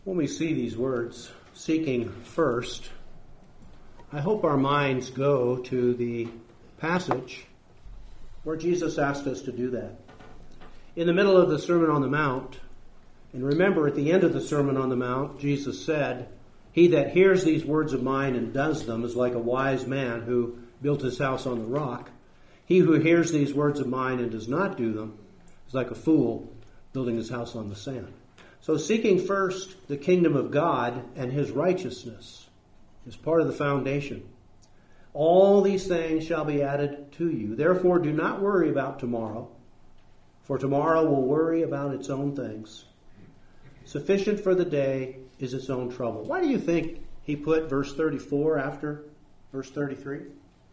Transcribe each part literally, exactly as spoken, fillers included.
When we see these words, seeking first, I hope our minds go to the passage where Jesus asked us to do that. In the middle of the Sermon on the Mount, and remember at the end of the Sermon on the Mount, Jesus said, "He that hears these words of mine and does them is like a wise man who built his house on the rock. He who hears these words of mine and does not do them is like a fool building his house on the sand." So seeking first the kingdom of God and his righteousness is part of the foundation. All these things shall be added to you. Therefore, do not worry about tomorrow, for tomorrow will worry about its own things. Sufficient for the day is its own trouble. Why do you think he put verse thirty-four after verse thirty-three?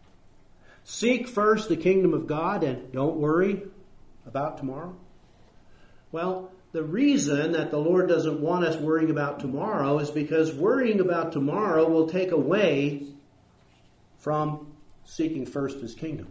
Seek first the kingdom of God and don't worry about tomorrow. Well, the reason that the Lord doesn't want us worrying about tomorrow is because worrying about tomorrow will take away from seeking first his kingdom.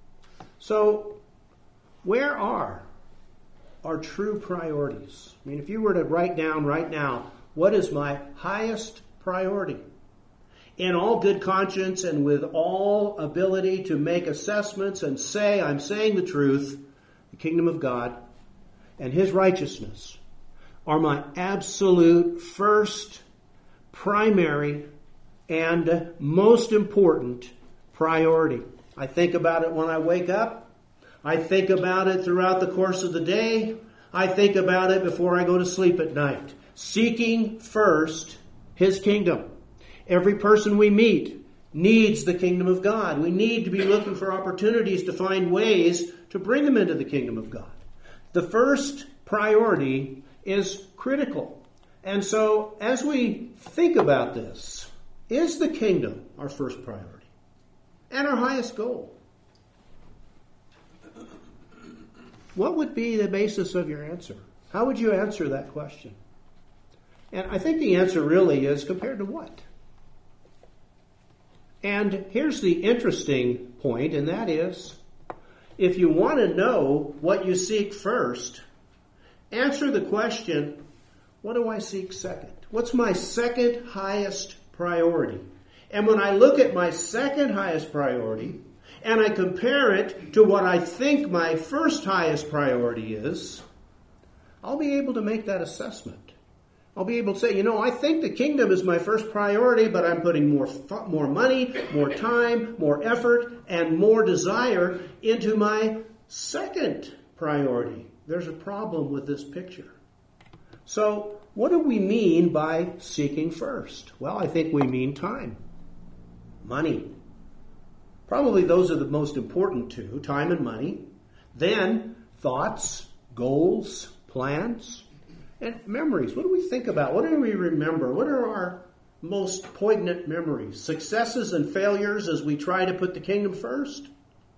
So, where are our true priorities? I mean, if you were to write down right now, what is my highest priority? In all good conscience and with all ability to make assessments and say, I'm saying the truth, the kingdom of God and his righteousness are my absolute first, primary, and most important priority. I think about it when I wake up. I think about it throughout the course of the day. I think about it before I go to sleep at night. Seeking first his kingdom. Every person we meet needs the kingdom of God. We need to be looking for opportunities to find ways to bring them into the kingdom of God. The first priority is critical. And so, as we think about this, is the kingdom our first priority and our highest goal? What would be the basis of your answer? How would you answer that question? And I think the answer really is compared to what? And here's the interesting point, and that is, if you want to know what you seek first, answer the question, what do I seek second? What's my second highest priority? And when I look at my second highest priority, and I compare it to what I think my first highest priority is, I'll be able to make that assessment. I'll be able to say, you know, I think the kingdom is my first priority, but I'm putting more more money, more time, more effort, and more desire into my second priority. There's a problem with this picture. So, what do we mean by seeking first? Well, I think we mean time, money. Probably those are the most important two, time and money. Then, thoughts, goals, plans, and memories. What do we think about? What do we remember? What are our most poignant memories? Successes and failures as we try to put the kingdom first?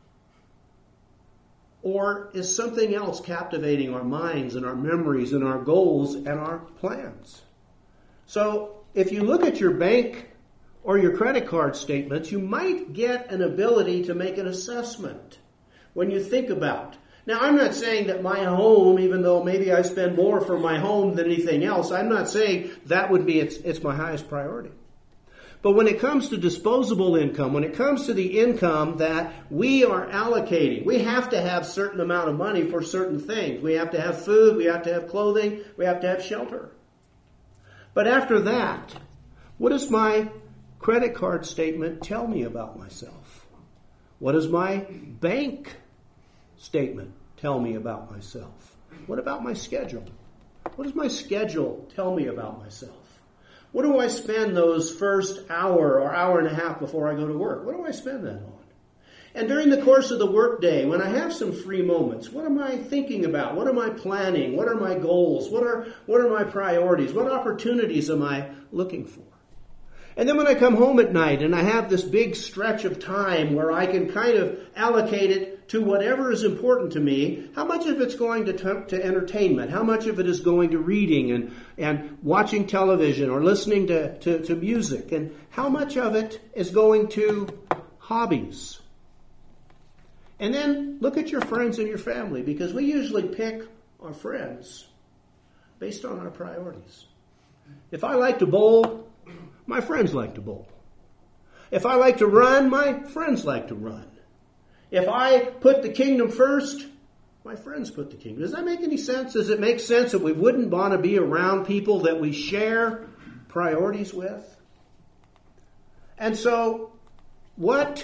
Or is something else captivating our minds and our memories and our goals and our plans? So, if you look at your bank or your credit card statements, you might get an ability to make an assessment when you think about. Now, I'm not saying that my home, even though maybe I spend more for my home than anything else, I'm not saying that would be its, it's my highest priority. But when it comes to disposable income, when it comes to the income that we are allocating, we have to have a certain amount of money for certain things. We have to have food, we have to have clothing, we have to have shelter. But after that, what does my credit card statement tell me about myself? What does my bank statement tell me about myself? What about my schedule? What does my schedule tell me about myself? What do I spend those first hour or hour and a half before I go to work? What do I spend that on? And during the course of the workday, when I have some free moments, what am I thinking about? What am I planning? What are my goals? What are, what are my priorities? What opportunities am I looking for? And then when I come home at night and I have this big stretch of time where I can kind of allocate it to whatever is important to me, how much of it's going to, t- to entertainment? How much of it is going to reading and, and watching television or listening to, to, to music? And how much of it is going to hobbies? And then look at your friends and your family, because we usually pick our friends based on our priorities. If I like to bowl, my friends like to bowl. If I like to run, my friends like to run. If I put the kingdom first, my friends put the kingdom. Does that make any sense? Does it make sense that we wouldn't want to be around people that we share priorities with? And so, what,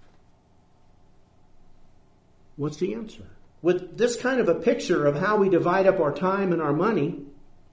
what's the answer? With this kind of a picture of how we divide up our time and our money,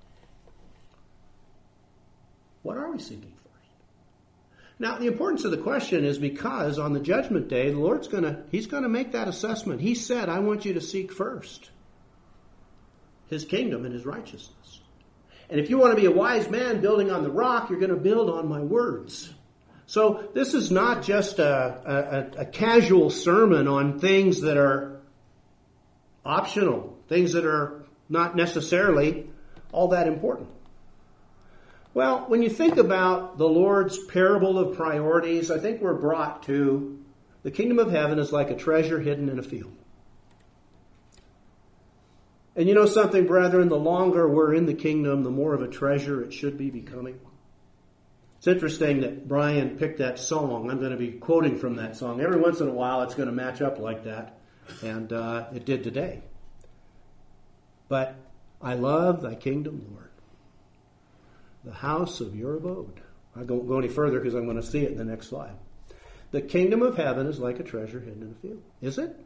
what are we seeking first? Now, the importance of the question is because on the judgment day, the Lord's going to, He's going to make that assessment. He said, I want you to seek first His kingdom and His righteousness. And if you want to be a wise man building on the rock, you're going to build on my words. So this is not just a, a, a casual sermon on things that are optional, things that are not necessarily all that important. Well, when you think about the Lord's parable of priorities, I think we're brought to the kingdom of heaven is like a treasure hidden in a field. And you know something, brethren, the longer we're in the kingdom, the more of a treasure it should be becoming. It's interesting that Brian picked that song. I'm going to be quoting from that song. Every once in a while it's going to match up like that. And uh, it did today. But I love thy kingdom, Lord, the house of your abode. I won't go any further because I'm going to see it in the next slide. The kingdom of heaven is like a treasure hidden in a field. Is it?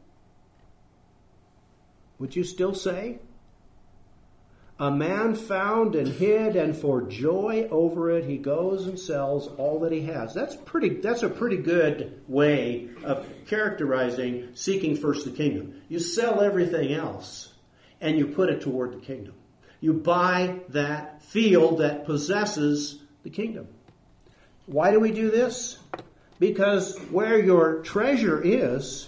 Would you still say? A man found and hid, and for joy over it, he goes and sells all that he has. That's pretty. That's a pretty good way of characterizing seeking first the kingdom. You sell everything else, and you put it toward the kingdom. You buy that field that possesses the kingdom. Why do we do this? Because where your treasure is,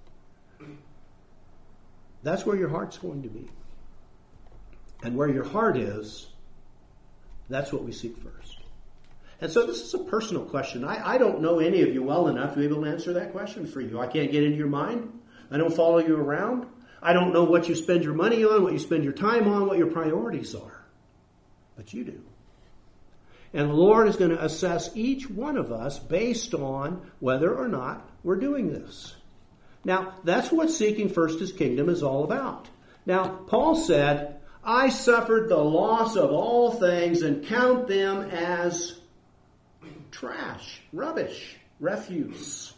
that's where your heart's going to be. And where your heart is, that's what we seek first. And so this is a personal question. I, I don't know any of you well enough to be able to answer that question for you. I can't get into your mind. I don't follow you around. I don't know what you spend your money on, what you spend your time on, what your priorities are. But you do. And the Lord is going to assess each one of us based on whether or not we're doing this. Now, that's what seeking first His kingdom is all about. Now, Paul said, I suffered the loss of all things and count them as trash, rubbish, refuse,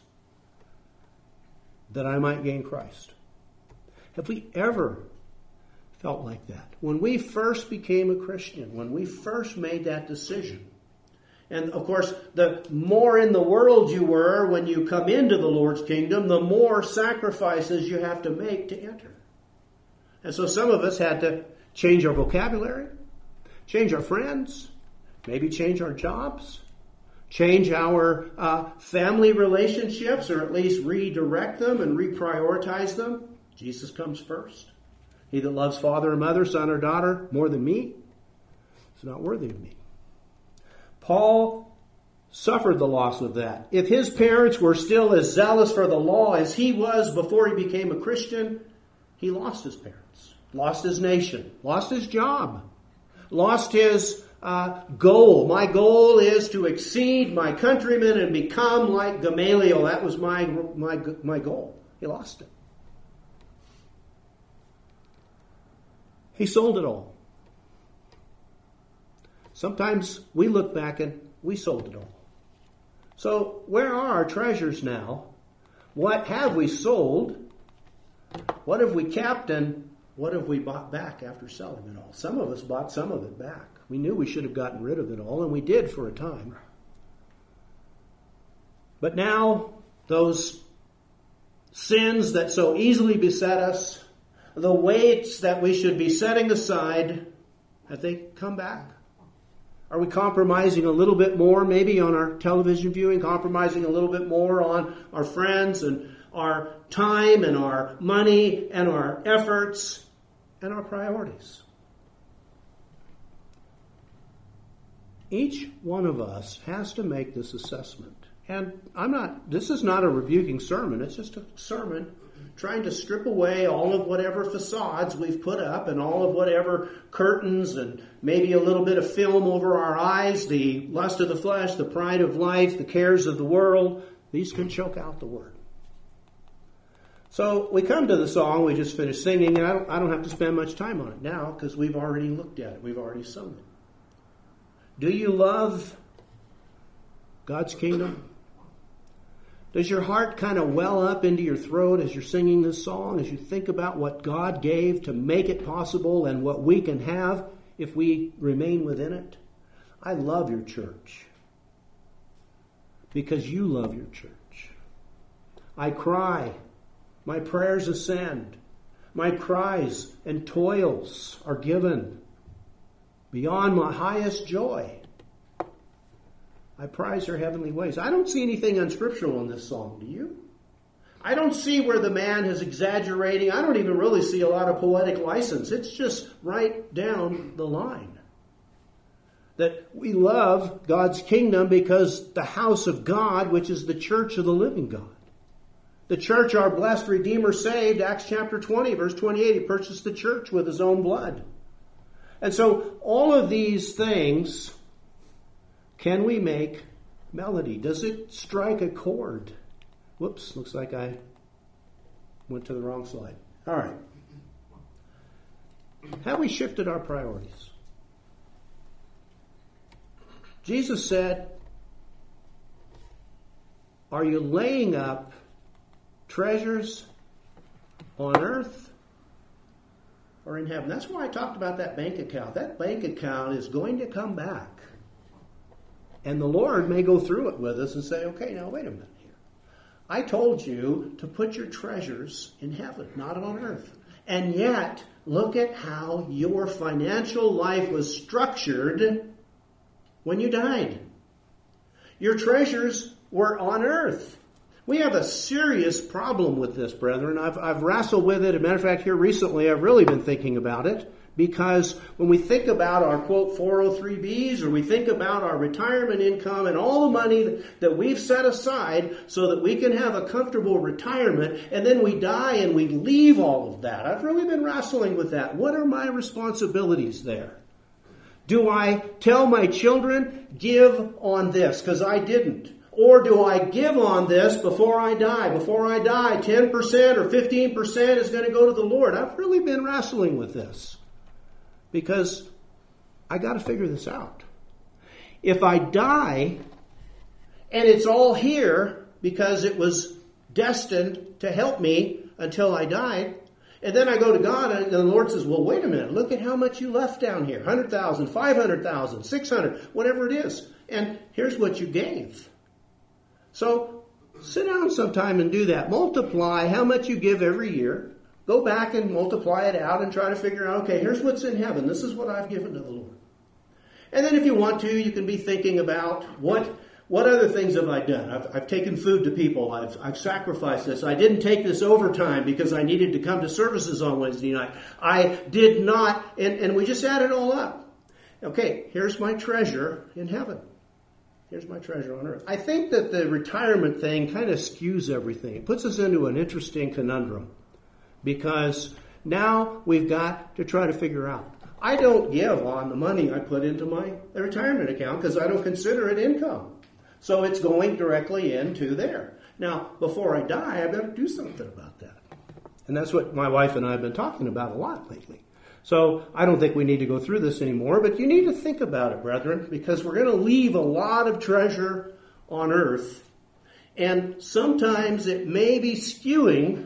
that I might gain Christ. Have we ever felt like that? When we first became a Christian, when we first made that decision, and of course, the more in the world you were when you come into the Lord's kingdom, the more sacrifices you have to make to enter. And so some of us had to change our vocabulary, change our friends, maybe change our jobs, change our uh, family relationships, or at least redirect them and reprioritize them. Jesus comes first. He that loves father or mother, son or daughter more than me is not worthy of me. Paul suffered the loss of that. If his parents were still as zealous for the law as he was before he became a Christian, he lost his parents, lost his nation, lost his job, lost his uh, goal. My goal is to exceed my countrymen and become like Gamaliel. That was my, my, my goal. He lost it. He sold it all. Sometimes we look back and we sold it all. So where are our treasures now? What have we sold? What have we kept, and what have we bought back after selling it all? Some of us bought some of it back. We knew we should have gotten rid of it all, and we did for a time. But now, those sins that so easily beset us, the weights that we should be setting aside, have they come back? Are we compromising a little bit more maybe on our television viewing, compromising a little bit more on our friends and our time and our money and our efforts and our priorities? Each one of us has to make this assessment. And I'm not, this is not a rebuking sermon. It's just a sermon trying to strip away all of whatever facades we've put up and all of whatever curtains and maybe a little bit of film over our eyes, the lust of the flesh, the pride of life, the cares of the world. These can choke out the word. So we come to the song we just finished singing, and I don't, I don't have to spend much time on it now because we've already looked at it. We've already sung it. Do you love God's kingdom? Does your heart kind of well up into your throat as you're singing this song, as you think about what God gave to make it possible and what we can have if we remain within it? I love your church because you love your church. I cry. My prayers ascend. My cries and toils are given beyond my highest joy. I prize her heavenly ways. I don't see anything unscriptural in this song, do you? I don't see where the man is exaggerating. I don't even really see a lot of poetic license. It's just right down the line. That we love God's kingdom because the house of God, which is the church of the living God. The church our blessed Redeemer saved, Acts chapter twenty, verse twenty-eight, he purchased the church with his own blood. And so all of these things, can we make melody? Does it strike a chord? Whoops, looks like I went to the wrong slide. All right. Have we shifted our priorities? Jesus said, are you laying up treasures on earth or in heaven? That's why I talked about that bank account. That bank account is going to come back. And the Lord may go through it with us and say, okay, now wait a minute here. I told you to put your treasures in heaven, not on earth. And yet, look at how your financial life was structured when you died. Your treasures were on earth. We have a serious problem with this, brethren. I've, I've wrestled with it. As a matter of fact, here recently, I've really been thinking about it. Because when we think about our, quote, four oh three B's, or we think about our retirement income and all the money that we've set aside so that we can have a comfortable retirement, and then we die and we leave all of that. I've really been wrestling with that. What are my responsibilities there? Do I tell my children, give on this, because I didn't? Or do I give on this before I die? Before I die, ten percent or fifteen percent is going to go to the Lord. I've really been wrestling with this. Because I got to figure this out. If I die and it's all here because it was destined to help me until I died, and then I go to God and the Lord says, well, wait a minute, look at how much you left down here. one hundred thousand, five hundred thousand, six hundred, whatever it is. And here's what you gave. So sit down sometime and do that. Multiply how much you give every year. Go back and multiply it out and try to figure out, okay, here's what's in heaven. This is what I've given to the Lord. And then if you want to, you can be thinking about what what other things have I done? I've, I've taken food to people. I've, I've sacrificed this. I didn't take this overtime because I needed to come to services on Wednesday night. I did not, and, and we just add it all up. Okay, here's my treasure in heaven. Here's my treasure on earth. I think that the retirement thing kind of skews everything. It puts us into an interesting conundrum. Because now we've got to try to figure out. I don't give on the money I put into my retirement account because I don't consider it income. So it's going directly into there. Now, before I die, I better do something about that. And that's what my wife and I have been talking about a lot lately. So I don't think we need to go through this anymore, but you need to think about it, brethren, because we're going to leave a lot of treasure on earth. And sometimes it may be skewing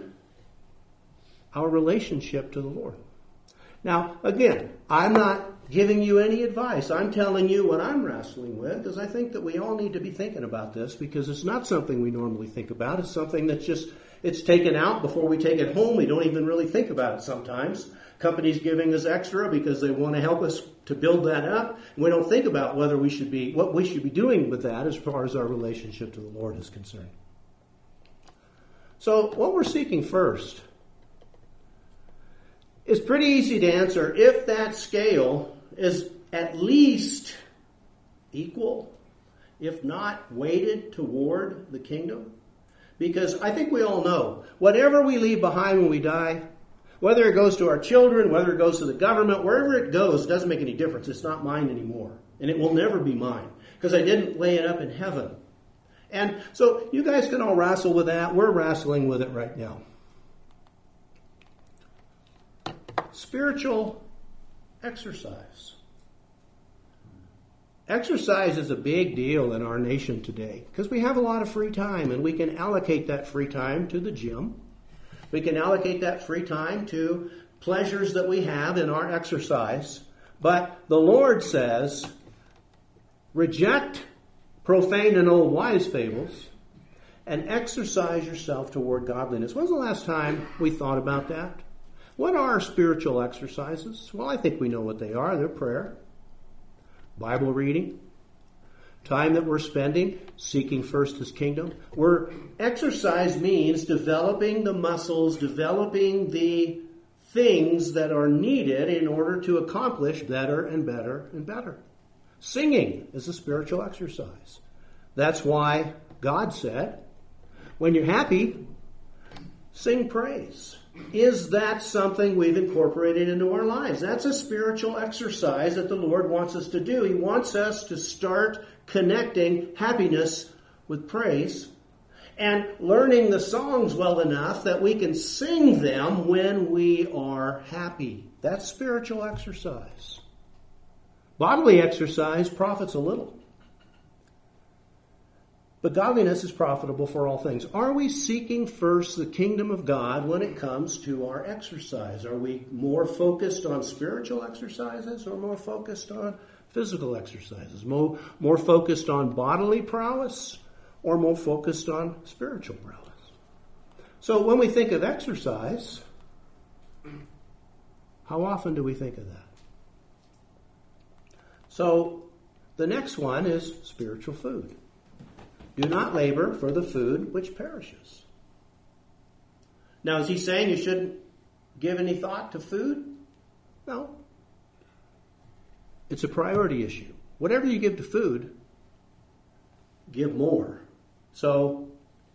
our relationship to the Lord. Now, again, I'm not giving you any advice. I'm telling you what I'm wrestling with, because I think that we all need to be thinking about this, because it's not something we normally think about. It's something that's just, it's taken out before we take it home. We don't even really think about it sometimes. Companies giving us extra because they want to help us to build that up. And we don't think about whether we should be, what we should be doing with that as far as our relationship to the Lord is concerned. So what we're seeking first, it's pretty easy to answer if that scale is at least equal, if not weighted toward the kingdom. Because I think we all know, whatever we leave behind when we die, whether it goes to our children, whether it goes to the government, wherever it goes, it doesn't make any difference. It's not mine anymore. And it will never be mine because I didn't lay it up in heaven. And so you guys can all wrestle with that. We're wrestling with it right now. Spiritual exercise. Exercise is a big deal in our nation today because we have a lot of free time and we can allocate that free time to the gym. We can allocate that free time to pleasures that we have in our exercise. But the Lord says, reject profane and old wives' fables and exercise yourself toward godliness. When's the last time we thought about that? What are spiritual exercises? Well, I think we know what they are. They're prayer, Bible reading, time that we're spending seeking first His kingdom. We're, exercise means developing the muscles, developing the things that are needed in order to accomplish better and better and better. Singing is a spiritual exercise. That's why God said, when you're happy, sing praise. Is that something we've incorporated into our lives? That's a spiritual exercise that the Lord wants us to do. He wants us to start connecting happiness with praise and learning the songs well enough that we can sing them when we are happy. That's spiritual exercise. Bodily exercise profits a little. But godliness is profitable for all things. Are we seeking first the kingdom of God when it comes to our exercise? Are we more focused on spiritual exercises or more focused on physical exercises? More, more focused on bodily prowess or more focused on spiritual prowess? So when we think of exercise, how often do we think of that? So the next one is spiritual food. Do not labor for the food which perishes. Now, is he saying you shouldn't give any thought to food? No. It's a priority issue. Whatever you give to food, give more. So,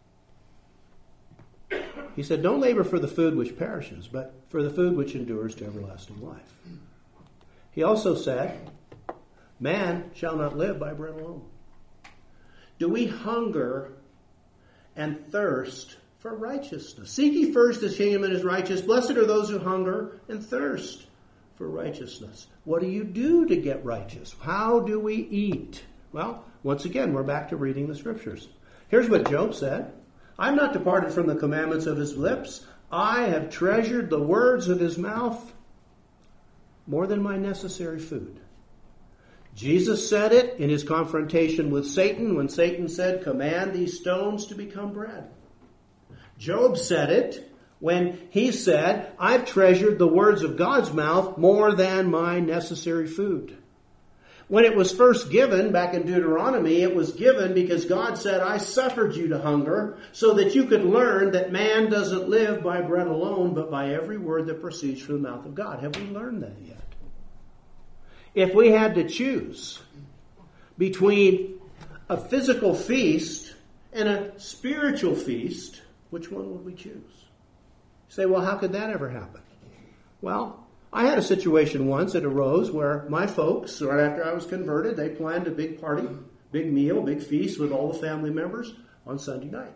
he said, don't labor for the food which perishes, but for the food which endures to everlasting life. He also said, man shall not live by bread alone. Do we hunger and thirst for righteousness? Seek ye first His kingdom and His righteousness. Blessed are those who hunger and thirst for righteousness. What do you do to get righteous? How do we eat? Well, once again, we're back to reading the Scriptures. Here's what Job said. I'm not departed from the commandments of His lips. I have treasured the words of His mouth more than my necessary food. Jesus said it in His confrontation with Satan when Satan said, command these stones to become bread. Job said it when he said, I've treasured the words of God's mouth more than my necessary food. When it was first given, back in Deuteronomy, it was given because God said, I suffered you to hunger so that you could learn that man doesn't live by bread alone, but by every word that proceeds from the mouth of God. Have we learned that yet? If we had to choose between a physical feast and a spiritual feast, which one would we choose? You say, well, how could that ever happen? Well, I had a situation once that arose where my folks, right after I was converted, they planned a big party, big meal, big feast with all the family members on Sunday night.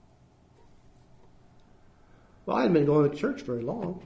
Well, I hadn't been going to church very long.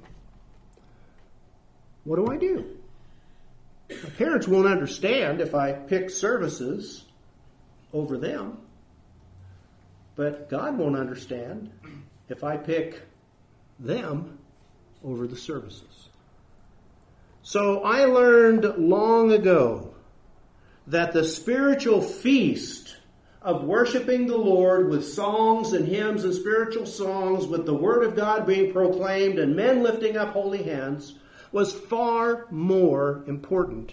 What do I do? My parents won't understand if I pick services over them. But God won't understand if I pick them over the services. So I learned long ago that the spiritual feast of worshiping the Lord with songs and hymns and spiritual songs, with the Word of God being proclaimed and men lifting up holy hands, was far more important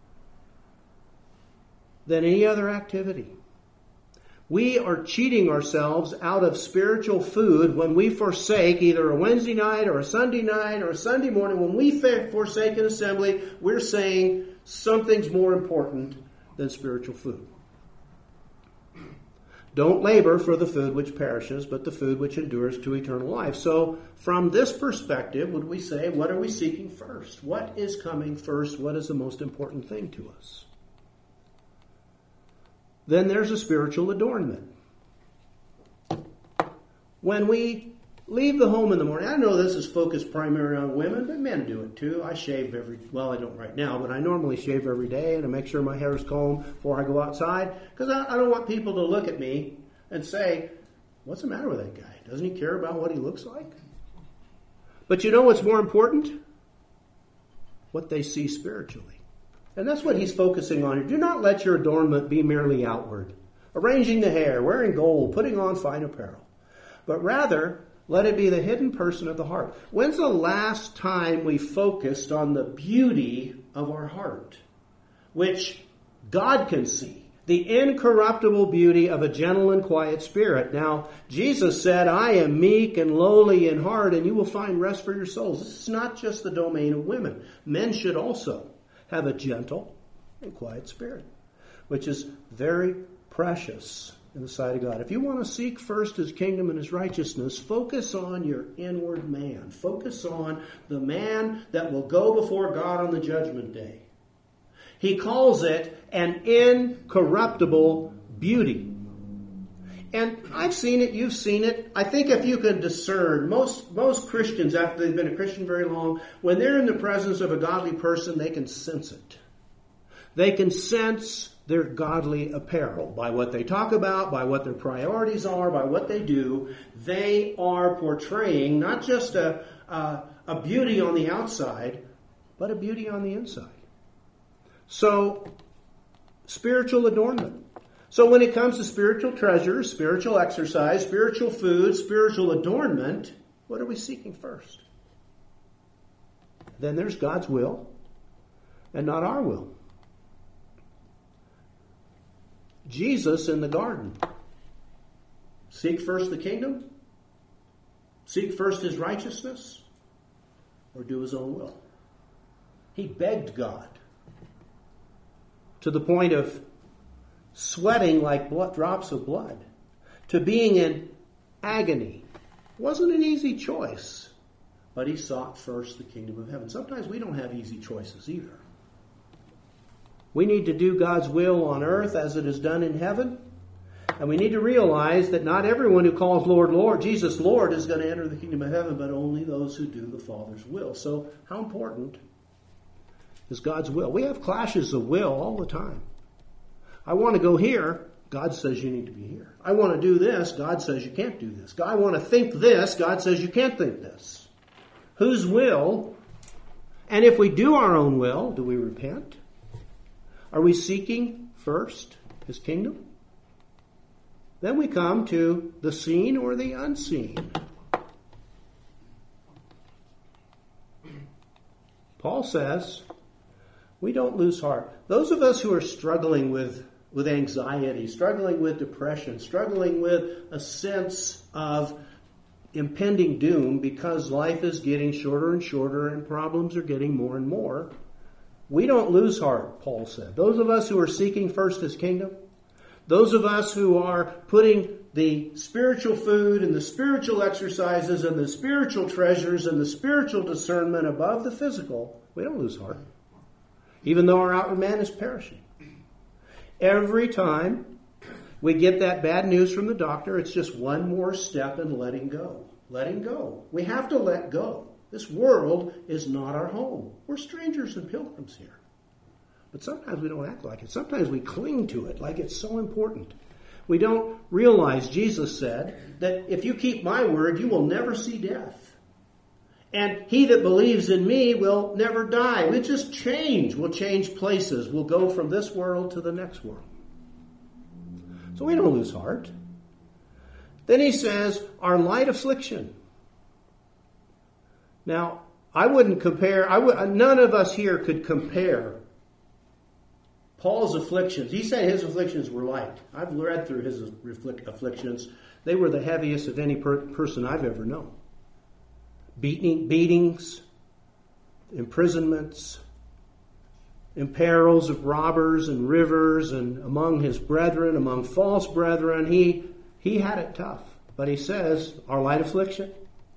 than any other activity. We are cheating ourselves out of spiritual food when we forsake either a Wednesday night or a Sunday night or a Sunday morning. When we forsake an assembly, we're saying something's more important than spiritual food. Don't labor for the food which perishes, but the food which endures to eternal life. So, from this perspective, would we say, what are we seeking first? What is coming first? What is the most important thing to us? Then there's a spiritual adornment. When we leave the home in the morning, I know this is focused primarily on women, but men do it too. I shave every, well, I don't right now, but I normally shave every day, and I make sure my hair is combed before I go outside, because I, I don't want people to look at me and say, what's the matter with that guy? Doesn't he care about what he looks like? But you know what's more important? What they see spiritually. And that's what he's focusing on here. Do not let your adornment be merely outward, arranging the hair, wearing gold, putting on fine apparel, but rather let it be the hidden person of the heart. When's the last time we focused on the beauty of our heart, which God can see? The incorruptible beauty of a gentle and quiet spirit. Now, Jesus said, I am meek and lowly in heart, and you will find rest for your souls. This is not just the domain of women. Men should also have a gentle and quiet spirit, which is very precious in the sight of God. If you want to seek first His kingdom and His righteousness, focus on your inward man. Focus on the man that will go before God on the judgment day. He calls it an incorruptible beauty. And I've seen it, you've seen it. I think if you can discern, most, most Christians, after they've been a Christian very long, when they're in the presence of a godly person, they can sense it. They can sense their godly apparel by what they talk about, by what their priorities are, by what they do. They are portraying not just a, a, a beauty on the outside, but a beauty on the inside. So, spiritual adornment. So when it comes to spiritual treasures, spiritual exercise, spiritual food, spiritual adornment, what are we seeking first? Then there's God's will and not our will. Jesus in the garden. Seek first the kingdom? Seek first His righteousness? Or do His own will? He begged God to the point of sweating like blood, drops of blood, to being in agony. It wasn't an easy choice, but he sought first the kingdom of heaven. Sometimes we don't have easy choices either. We need to do God's will on earth as it is done in heaven, and we need to realize that not everyone who calls Lord, Lord, Jesus Lord is going to enter the kingdom of heaven, but only those who do the Father's will. So how important is God's will? We have clashes of will all the time. I want to go here. God says you need to be here. I want to do this. God says you can't do this. I want to think this. God says you can't think this. Whose will? And if we do our own will, do we repent? Are we seeking first His kingdom? Then we come to the seen or the unseen. Paul says, we don't lose heart. Those of us who are struggling with, with anxiety, struggling with depression, struggling with a sense of impending doom because life is getting shorter and shorter and problems are getting more and more, we don't lose heart, Paul said. Those of us who are seeking first His kingdom, those of us who are putting the spiritual food and the spiritual exercises and the spiritual treasures and the spiritual discernment above the physical, we don't lose heart. Even though our outward man is perishing. Every time we get that bad news from the doctor, it's just one more step in letting go. Letting go. We have to let go. This world is not our home. We're strangers and pilgrims here. But sometimes we don't act like it. Sometimes we cling to it like it's so important. We don't realize, Jesus said, that if you keep my word, you will never see death. And he that believes in me will never die. We just change. We'll change places. We'll go from this world to the next world. So we don't lose heart. Then he says, our light affliction. Now, I wouldn't compare, I would, none of us here could compare Paul's afflictions. He said his afflictions were light. I've read through his afflictions. They were the heaviest of any per- person I've ever known. Beating, beatings, imprisonments, in perils of robbers and rivers and among his brethren, among false brethren. He, he had it tough. But he says, our light affliction.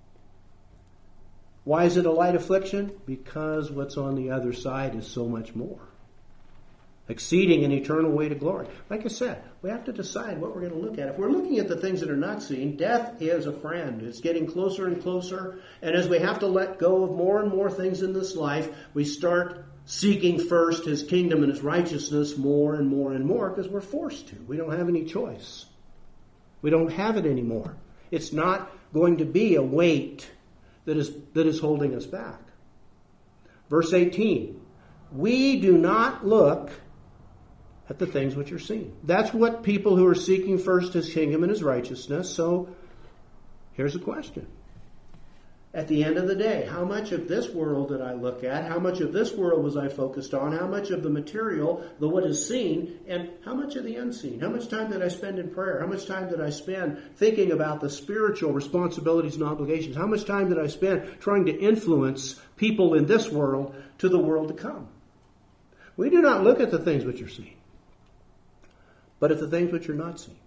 Why is it a light affliction? Because what's on the other side is so much more. Exceeding an eternal weight of glory. Like I said, we have to decide what we're going to look at. If we're looking at the things that are not seen, death is a friend. It's getting closer and closer. And as we have to let go of more and more things in this life, we start seeking first his kingdom and his righteousness more and more and more because we're forced to. We don't have any choice. We don't have it anymore. It's not going to be a weight that is, that is holding us back. Verse eighteen. We do not look at the things which are seen. That's what people who are seeking first his kingdom and his righteousness. So here's a question. At the end of the day, how much of this world did I look at? How much of this world was I focused on? How much of the material, the what is seen, and how much of the unseen? How much time did I spend in prayer? How much time did I spend thinking about the spiritual responsibilities and obligations? How much time did I spend trying to influence people in this world to the world to come? We do not look at the things which are seen, but at the things which are not seen.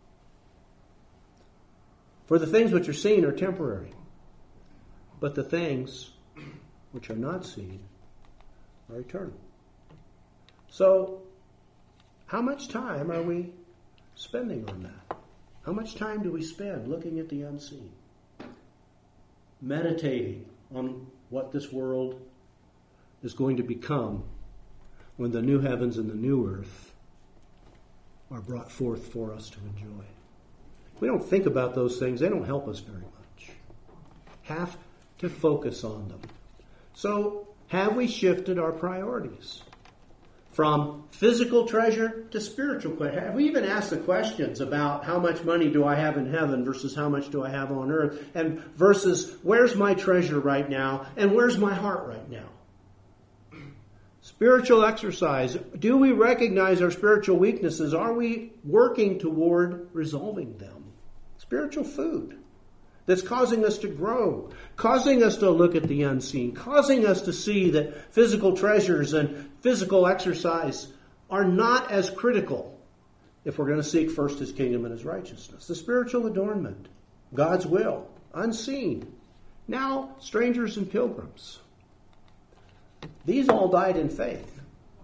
For the things which are seen are temporary, but the things which are not seen are eternal. So, how much time are we spending on that? How much time do we spend looking at the unseen? Meditating on what this world is going to become when the new heavens and the new earth are brought forth for us to enjoy. If we don't think about those things, they don't help us very much. Have to focus on them. So, have we shifted our priorities from physical treasure to spiritual treasure? Have we even asked the questions about how much money do I have in heaven versus how much do I have on earth, and versus where's my treasure right now and where's my heart right now? Spiritual exercise. Do we recognize our spiritual weaknesses? Are we working toward resolving them? Spiritual food that's causing us to grow, causing us to look at the unseen, causing us to see that physical treasures and physical exercise are not as critical if we're going to seek first his kingdom and his righteousness. The spiritual adornment, God's will, unseen. Now, strangers and pilgrims. These all died in faith.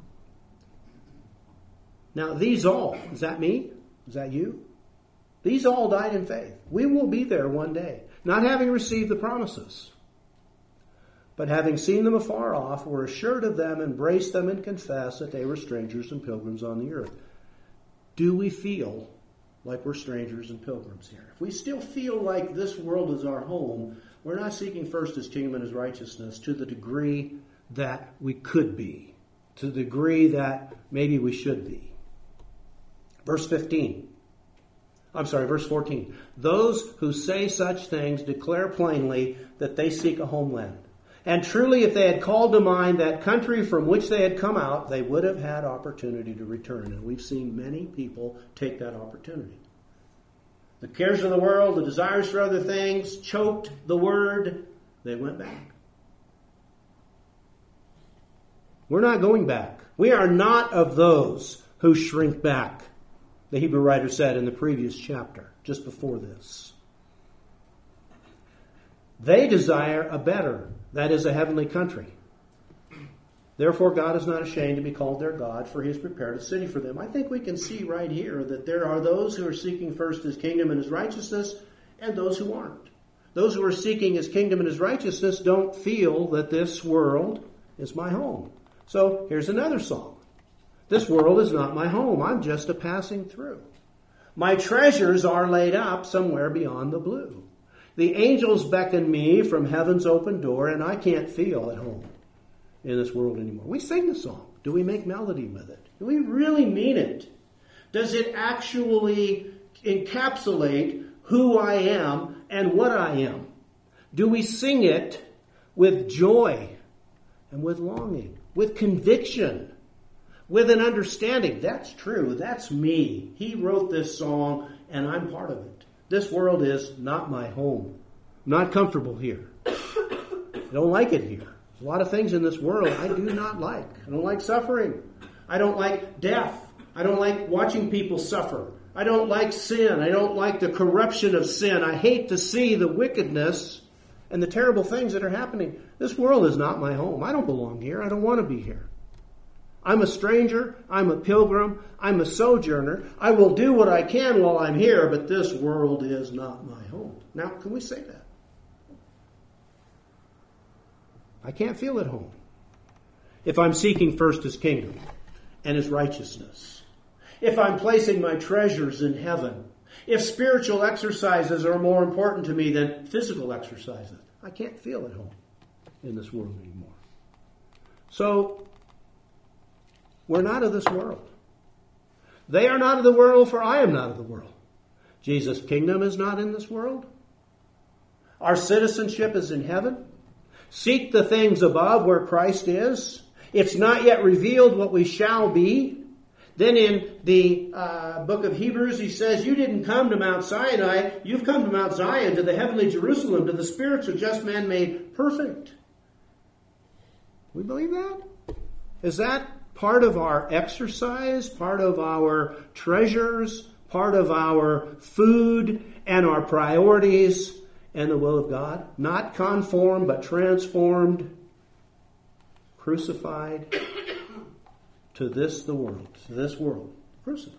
Now, these all, is that me? Is that you? These all died in faith. We will be there one day, not having received the promises, but having seen them afar off, were assured of them, embraced them, and confessed that they were strangers and pilgrims on the earth. Do we feel like we're strangers and pilgrims here? If we still feel like this world is our home, we're not seeking first his kingdom and his righteousness to the degree that we could be, to the degree that maybe we should be. Verse fifteen. I'm sorry, verse fourteen. Those who say such things declare plainly that they seek a homeland. And truly, if they had called to mind that country from which they had come out, they would have had opportunity to return. And we've seen many people take that opportunity. The cares of the world, the desires for other things, choked the word. They went back. We're not going back. We are not of those who shrink back, the Hebrew writer said in the previous chapter, just before this. They desire a better, that is, a heavenly country. Therefore, God is not ashamed to be called their God, for he has prepared a city for them. I think we can see right here that there are those who are seeking first his kingdom and his righteousness, and those who aren't. Those who are seeking his kingdom and his righteousness don't feel that this world is my home. So here's another song. This world is not my home. I'm just a passing through. My treasures are laid up somewhere beyond the blue. The angels beckon me from heaven's open door, and I can't feel at home in this world anymore. We sing the song. Do we make melody with it? Do we really mean it? Does it actually encapsulate who I am and what I am? Do we sing it with joy and with longing, with conviction, with an understanding? That's true. That's me. He wrote this song, and I'm part of it. This world is not my home. I'm not comfortable here. I don't like it here. A lot of things in this world I do not like. I don't like suffering. I don't like death. I don't like watching people suffer. I don't like sin. I don't like the corruption of sin. I hate to see the wickedness and the terrible things that are happening. This world is not my home. I don't belong here. I don't want to be here. I'm a stranger. I'm a pilgrim. I'm a sojourner. I will do what I can while I'm here, but this world is not my home. Now, can we say that? I can't feel at home if I'm seeking first His kingdom and His righteousness. If I'm placing my treasures in heaven. If spiritual exercises are more important to me than physical exercises. I can't feel at home in this world anymore. So, we're not of this world. They are not of the world, for I am not of the world. Jesus' kingdom is not in this world. Our citizenship is in heaven. Seek the things above where Christ is. It's not yet revealed what we shall be. Then in the uh, book of Hebrews, he says, you didn't come to Mount Sinai. You've come to Mount Zion, to the heavenly Jerusalem, to the spiritual just man made perfect. We believe that? Is that part of our exercise, part of our treasures, part of our food and our priorities and the will of God? Not conformed, but transformed, crucified to this, the world, to this world, crucified.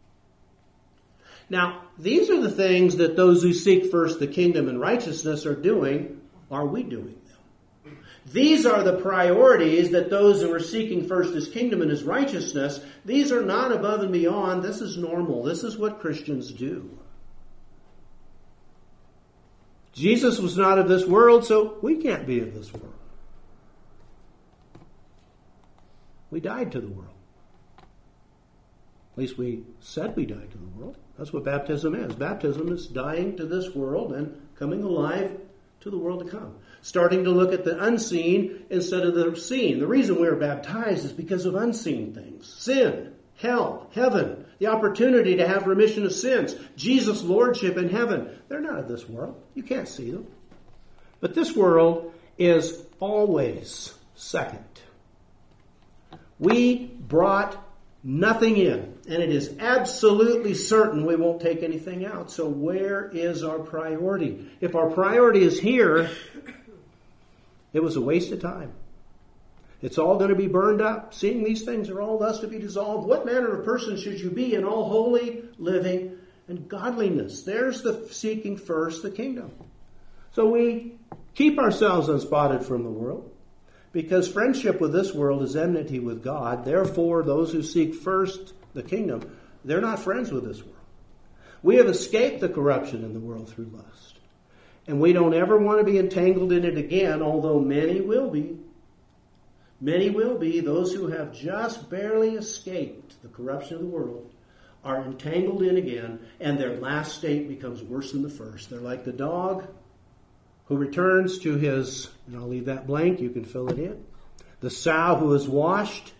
Now, these are the things that those who seek first the kingdom and righteousness are doing. Are we doing them? These are the priorities that those who are seeking first His kingdom and His righteousness, these are not above and beyond. This is normal. This is what Christians do. Jesus was not of this world, so we can't be of this world. We died to the world. At least we said we died to the world. That's what baptism is. Baptism is dying to this world and coming alive to the world to come. Starting to look at the unseen instead of the seen. The reason we are baptized is because of unseen things. Sin, hell, heaven, the opportunity to have remission of sins, Jesus' lordship in heaven. They're not of this world. You can't see them. But this world is always second. We brought nothing in, and it is absolutely certain we won't take anything out. So where is our priority? If our priority is here, it was a waste of time. It's all going to be burned up. Seeing these things are all thus to be dissolved. What manner of person should you be in all holy living and godliness? There's the seeking first the kingdom. So we keep ourselves unspotted from the world. Because friendship with this world is enmity with God. Therefore, those who seek first the kingdom, they're not friends with this world. We have escaped the corruption in the world through lust. And we don't ever want to be entangled in it again, although many will be. Many will be. Those who have just barely escaped the corruption of the world are entangled in again, and their last state becomes worse than the first. They're like the dog who returns to his, and I'll leave that blank, you can fill it in. The sow who is washed,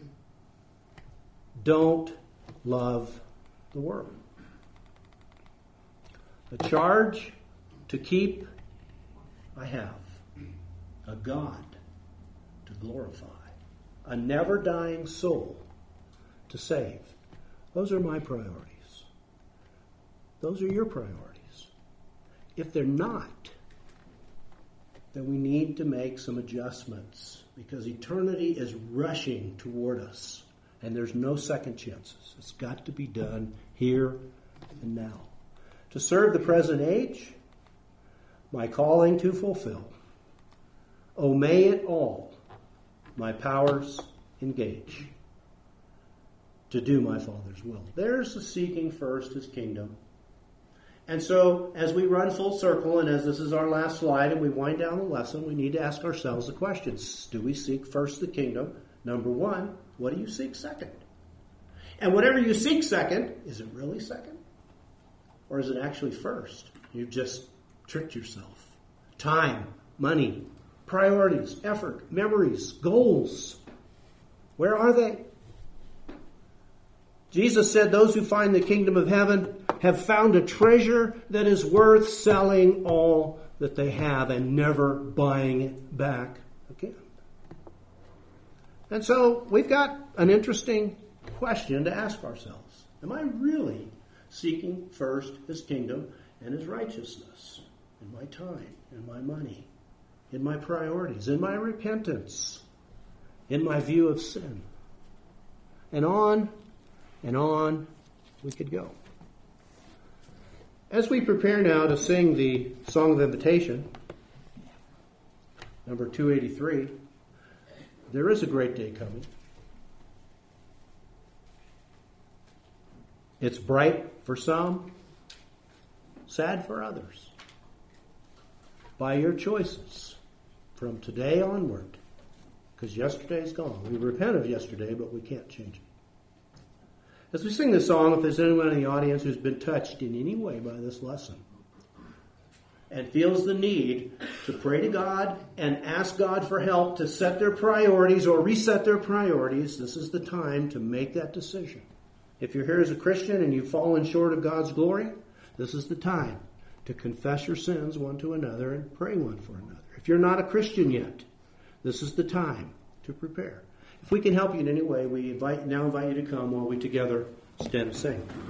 don't love the world. A charge to keep, I have. A God to glorify. A never-dying soul to save. Those are my priorities. Those are your priorities. If they're not, then we need to make some adjustments because eternity is rushing toward us and there's no second chances. It's got to be done here and now. To serve the present age, my calling to fulfill. Oh, may it all my powers engage to do my Father's will. There's the seeking first His kingdom. And so, as we run full circle, and as this is our last slide, and we wind down the lesson, we need to ask ourselves the questions. Do we seek first the kingdom? Number one, what do you seek second? And whatever you seek second, is it really second? Or is it actually first? You've just tricked yourself. Time, money, priorities, effort, memories, goals. Where are they? Jesus said those who find the kingdom of heaven have found a treasure that is worth selling all that they have and never buying it back again. And so we've got an interesting question to ask ourselves. Am I really seeking first His kingdom and His righteousness in my time, in my money, in my priorities, in my repentance, in my view of sin? And on and on we could go. As we prepare now to sing the Song of Invitation, number two eighty-three, there is a great day coming. It's bright for some, sad for others. By your choices from today onward, because yesterday's gone. We repent of yesterday, but we can't change it. As we sing this song, if there's anyone in the audience who's been touched in any way by this lesson and feels the need to pray to God and ask God for help to set their priorities or reset their priorities, this is the time to make that decision. If you're here as a Christian and you've fallen short of God's glory, this is the time to confess your sins one to another and pray one for another. If you're not a Christian yet, this is the time to prepare. If we can help you in any way, we invite now invite you to come while we together stand and sing.